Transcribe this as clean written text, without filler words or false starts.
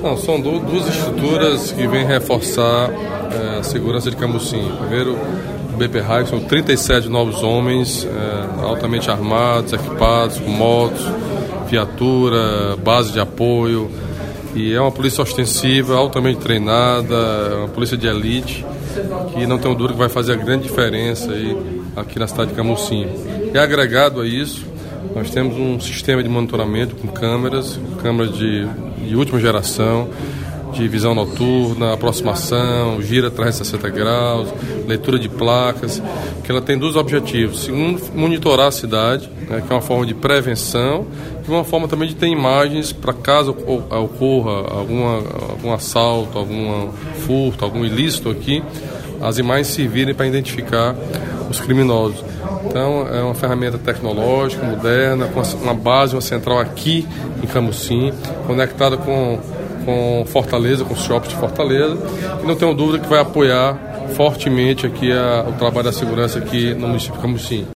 Não, são duas estruturas que vêm reforçar a segurança de Camusim. Primeiro, o BP Raio, são 37 novos homens altamente armados, equipados, com motos, viatura, base de apoio. E é uma polícia ostensiva, altamente treinada, uma polícia de elite, que não tenho dúvida que vai fazer a grande diferença aí, aqui na cidade de Camusim. E agregado a isso, nós temos um sistema de monitoramento com câmeras de última geração, de visão noturna, aproximação, gira 360 graus, leitura de placas, que ela tem dois objetivos. Segundo, monitorar a cidade, que é uma forma de prevenção, e uma forma também de ter imagens para caso ocorra algum assalto, algum furto, algum ilícito aqui, as imagens servirem para identificar os criminosos. Então, é uma ferramenta tecnológica, moderna, com uma base, uma central aqui em Camusim, conectada com Fortaleza, com os shoppings de Fortaleza, e não tenho dúvida que vai apoiar fortemente aqui o trabalho da segurança aqui no município de Camusim.